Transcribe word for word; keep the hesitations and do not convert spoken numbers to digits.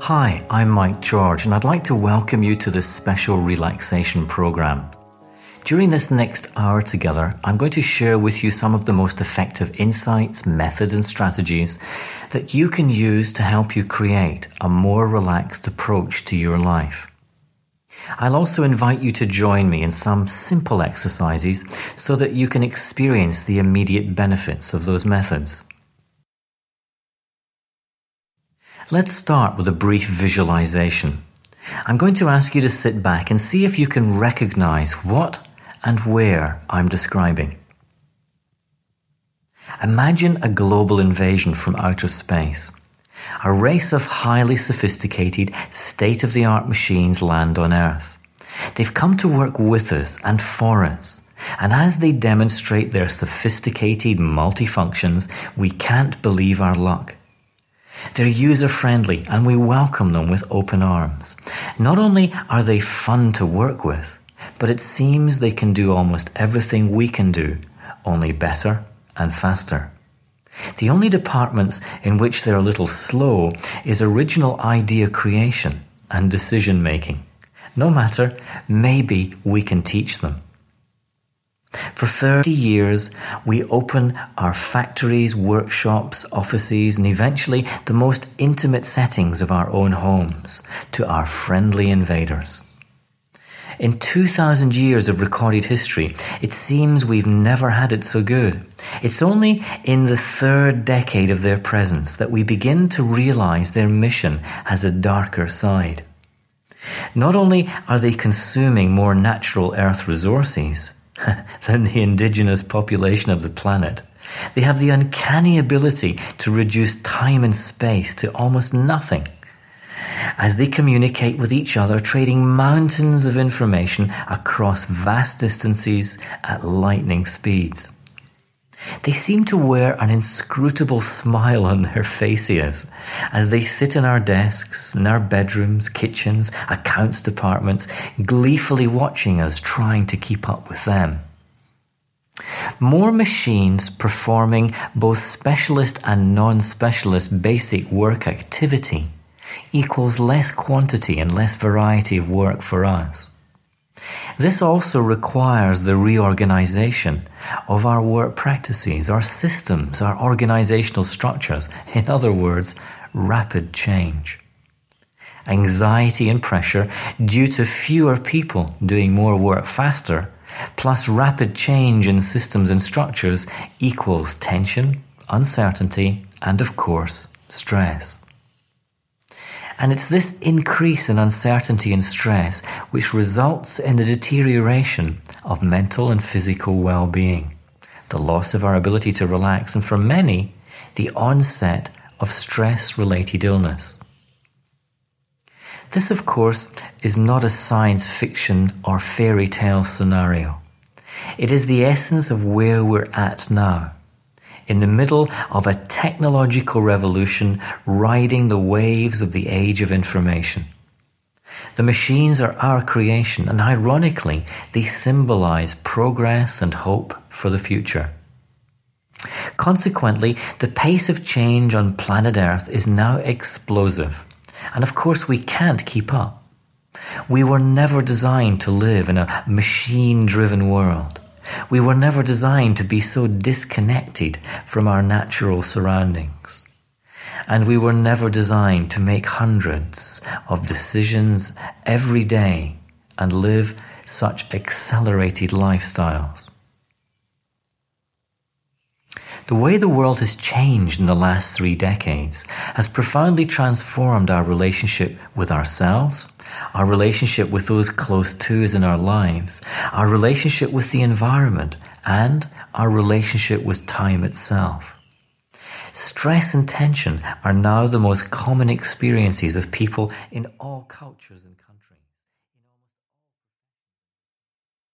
Hi, I'm Mike George, and I'd like to welcome you to this special relaxation program. During this next hour together, I'm going to share with you some of the most effective insights, methods, and strategies that you can use to help you create a more relaxed approach to your life. I'll also invite you to join me in some simple exercises so that you can experience the immediate benefits of those methods. Let's start with a brief visualization. I'm going to ask you to sit back and see if you can recognize what and where I'm describing. Imagine a global invasion from outer space. A race of highly sophisticated, state-of-the-art machines land on Earth. They've come to work with us and for us, and as they demonstrate their sophisticated multifunctions, we can't believe our luck. They're user-friendly and we welcome them with open arms. Not only are they fun to work with, but it seems they can do almost everything we can do, only better and faster. The only departments in which they're a little slow is original idea creation and decision making. No matter, maybe we can teach them. For thirty years, we open our factories, workshops, offices, and eventually the most intimate settings of our own homes to our friendly invaders. In two thousand years of recorded history, it seems we've never had it so good. It's only in the third decade of their presence that we begin to realize their mission has a darker side. Not only are they consuming more natural Earth resources than the indigenous population of the planet, they have the uncanny ability to reduce time and space to almost nothing. As they communicate with each other, trading mountains of information across vast distances at lightning speeds. They seem to wear an inscrutable smile on their faces as they sit in our desks, in our bedrooms, kitchens, accounts departments, gleefully watching us trying to keep up with them. More machines performing both specialist and non-specialist basic work activity equals less quantity and less variety of work for us. This also requires the reorganization of our work practices, our systems, our organizational structures. In other words, rapid change. Anxiety and pressure due to fewer people doing more work faster, plus rapid change in systems and structures equals tension, uncertainty, and of course, stress. And it's this increase in uncertainty and stress which results in the deterioration of mental and physical well-being, the loss of our ability to relax, and for many, the onset of stress-related illness. This, of course, is not a science fiction or fairy tale scenario. It is the essence of where we're at now, in the middle of a technological revolution riding the waves of the age of information. The machines are our creation, and ironically, they symbolize progress and hope for the future. Consequently, the pace of change on planet Earth is now explosive, and of course we can't keep up. We were never designed to live in a machine-driven world. We were never designed to be so disconnected from our natural surroundings. And we were never designed to make hundreds of decisions every day and live such accelerated lifestyles. The way the world has changed in the last three decades has profoundly transformed our relationship with ourselves, our relationship with those close to us in our lives, our relationship with the environment, and our relationship with time itself. Stress and tension are now the most common experiences of people in all cultures and